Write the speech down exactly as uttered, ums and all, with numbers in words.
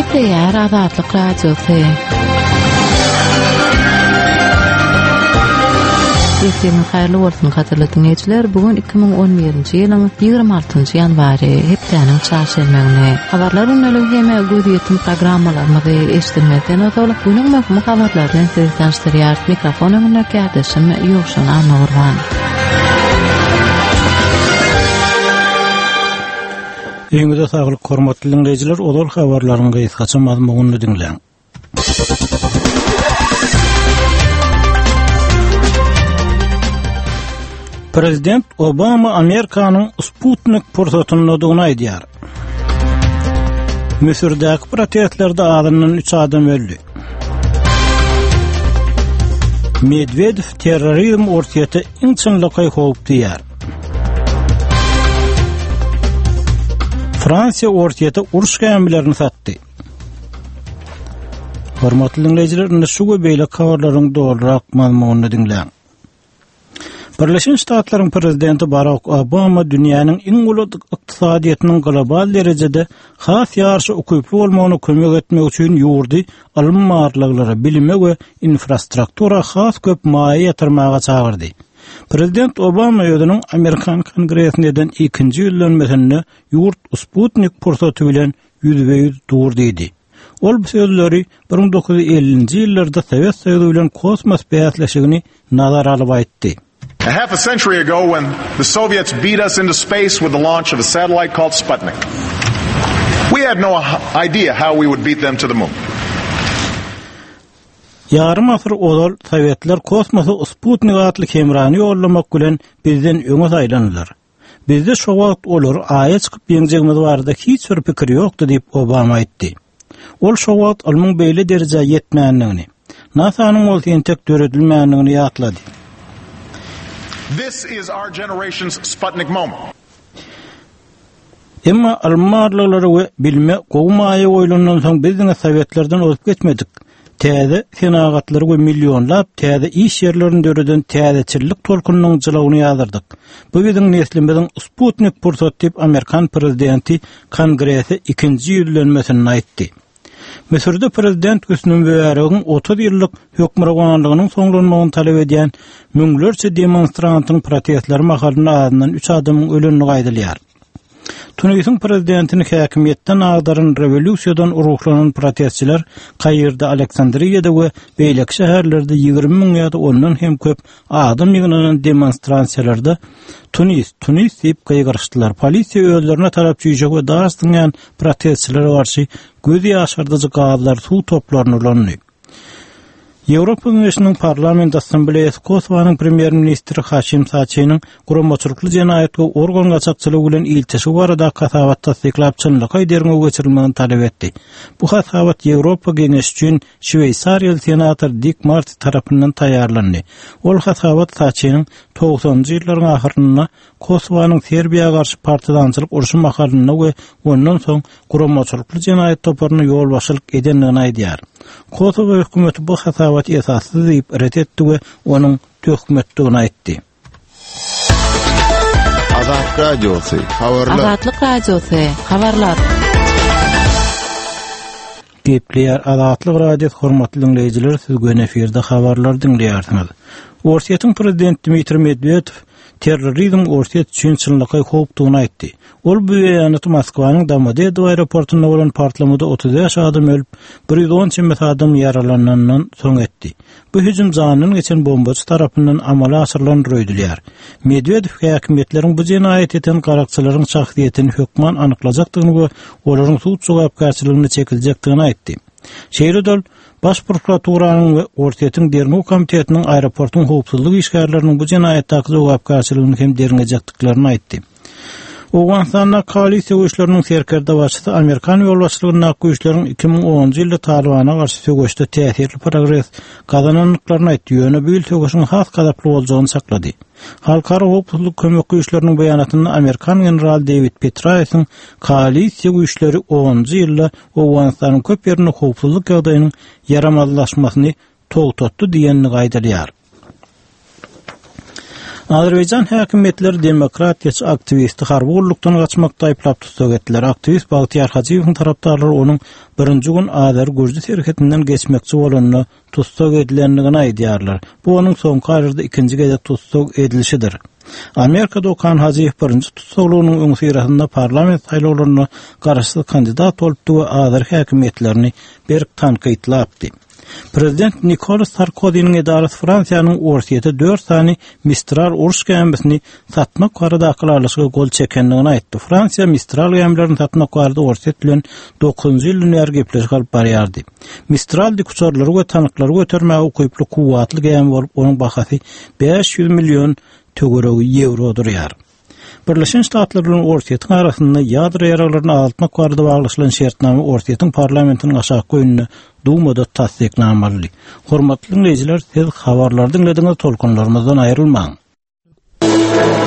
Gepleyer Azatlyk Radiosu. Eşiňiz haýyrly bolsun hatyrly dinleýijiler. Bugun iki bin on birinji ýylyň ýygrimi altynjy ýanwary hepdeniň çarşembeňi. Habarlar öňlegi heme göýdüýetdim programmalaryny eşitmeden öňe bugün möhüm habarlardan sizi tanıştyrýar. Mikrofon öňünde kädişim Ýoşan Anurwan. Eňde saglyk hormatly dinleýijiler, olal habarlaryň gysgaça mazmunyny dinleň. Prezident Obama Amerikanyň Sputnik portatyny aýdýar. Misrdäki protestlerde adamdan üç adam öldü. Medvedev terrorizm ortaýaty inçinlikay howp diýär. Fransiýa ortaýaty uruş gemlerini satdy. Hormatly dinleýijiler, şu beýle habarlaryň dolarak mazmunyny dinleň. Birleşmiş Ştatlaryň prezidenti Barack Obama dünýäniň iň uly ykdysadyýatynyň global derejede has ýarşy okuply bolmagyna kömek etmek üçin ýurdy alym-marlyklara, bilime we infrastruktura has köp maýa ýatyrmaga çagyrdy. Prezident Obama ýödüniň Amerikan Kongresinde ikinji ýyllanmasynda ýurt Sputnik portaty bilen ýüzbe ýüz dur diýdi. Ol bu sözleri bir bin dokuz yüz ellinji ýyllarda Sowet Soýuzy bilen kosmos beýatlaşygyny nazara alyp aýtdy. A half a century ago, when the Soviets beat us into space with the launch of a satellite called Sputnik, we had no idea how we would beat them to the moon. Yarım asır ozal Sovetler kosmosu Sputnik adly kemrany ýollamak bilen bizden öňe saýlandylar. Bizde şu wagt olar aýa çykyp ýeňjegimiz barada hiç bir pikir ýokdy diýip Obama aýtdy. Ol şu wagt almyň beýle derejä ýetmänligini, NASA'nyň ol tentek döredilmänligini ýatlady. This is our generation's Sputnik moment. Emma almarlary we bilme gowmaýa oýlandan soň bizden Sowetlerden olup geçmedik. Täze senagatlar we millionlap täze iş ýerlerini döreden täzeçilik tolkunynyň jylawyny ýazyrdyk. Bu biziň neslimizin Sputnik portaty diýip Amerikan prezidenti Kongresi ikinji ýyllanmasyny aýtdy. Misirde prezident Hüsnü Mübarek'in otuz ýyllyk hökmranlygynyň soňlanmagyny talep edýän müňlerçe demonstrantyň protestleri mahalyny adından üç adamyň ölenini gaýdylýar. Tunisiň prezidentini häkimetden agdaryn revolýusiýadan uruklanan protestçiler Kayrda, Aleksandriýada we beýleki şäherlerde ýygrimi miň ýa-da ondan hem köp adam ýygynanan demonstrasiýalarda Tunis, Tunis diýip gaýgyrşdylar. Polisiýa özlerine tarap ýyjak we daşdynýan protestçilere garşy göz ýaşardyjy gazlar, suw toplaryny ulandy. Ýewropa Üniversitetining Parlament Assambleýasy Kosowanyň premier ministri Haşim Saçynyň guramaçylykly jenaýetge organ gaçakçylygy bilen iltişi barada kasabat tasdiklap çynlygy derňe geçirilmegini talep etdi. Bu kasabat Ýewropa Geňeşi üçin Şweýsariýaly senator Dick Marty tarapyndan taýýarlandy. Ol kasabat Saçynyň togsonjy ýyllaryň ahyryna Kosowanyň Serbiýaga garşy partizançylyk uruşy mahalyny we ondan soň guramaçylykly jenaýet toparyna ýol başylyk edenligini aýdýar. Kosovo hökümeti bu hasabat esassyz diýip ret etdi we onuň töhmetdigini aýtdy. Azatlyk Radiosu, habarlar. Azatlyk Radiosu, habarlar. Gepleyer Azatlyk Radiosu hormatly dinleýijiler, siz göň eferde habarlar dinleýärsiňiz. Orsiýatyň prezidenti Dmitri Medvedev terrorizm ortaýat üçin çynlygy howpdygyny aýtdy. Ol bu ýanyty Moskwanyň Domodedow aeroportunda bolan partlamada otuz ýaş adam ölüp, bir ýüz on çymmet adam ýaralanandan soň etdi. Bu hüjüm janyny geçen bombaçy tarapyndan amala aşyrylan röýdülýär. Medvedew häkimetleriň bu jenaýet eten garakçylaryň şahsiýetini hökman anyklajakdygyny we olaryň suç jogapkarçylygyny çekiljekdigini aýtdy. Şeýredol Baş prokuraturasyň we ortaýatyň derňi komitetiniň aeroportyň howpsuzlyk işgärleriniň bu jenaýetdäki jogapkarçylygyny hem derňejekdiklaryny aýtdy. Owganstanda koalisiýa güýçleriniň serkerde başçysy Amerikan ýolbaşçylygyna güýçleriň iki bin onunji ýylda Talibana garşy sögüşde täsirli progres kazananlyklaryny aýtdy. Ýöne bu sögüşiň has gadaply boljagyny saklady. Halkara howpsuzlyk kömek güýçleriniň beýanatynda Amerikan general David Petraeus'yň koalisiýa güýçleri onunji ýylda Owganstanyň köp ýerinde howpsuzlyk ýagdaýynyň yaramazlaşmasyny togtatdy diýenini gaýdalýar. Azerbaycan häkimetleri demokratiýaçy aktivisti harwurlukdan gaçmakda aýplap tutsak etdiler. Aktivist Bagtyar Hajiýewiň tarapdarlary onuň birinji gün Azer Gürji serhetinden geçmekçi bolanyny tutsak edilenligini aýdýarlar. Bu onuň soňky aýrda ikinji gezek tutsak edilişidir. Amerikada Okan Hajiýew birinji tutsaklygynyň öňsirasynda parlament saýlawlaryna garaşly kandidat bolupdy we Azer häkimetlerini berk tanqytlapdy. Prezident Nicolas Sarkozy'nin edarası Fransiýanyň orsiýete dört sany Mistral uruş gämisini satmak barada akılarlaşyga gol çekendigini aýtdy. Fransiýa Mistral gämilerini satmak barada orsiýet bilen dokuzunçy ýylyň ýergepleşik alyp barýardy. Mistral dikuçorlary we tanyklary götermäge ukyply kuwatly gämi bolup onuň bahasy beş ýüz million tögeregi euro durýar. Birleşen Ştatlar bilen orsiýetiň arasynda ýadro ýaraglaryny azaltmak barada baglaşylan şertname orsiýetiň parlamentiniň aşağı öňüne Dumada tasdiklanmaly. Hormatly dinleýijiler, siz habarlardan dinlediňiz tolkunlarymyzdan aýrylmaň.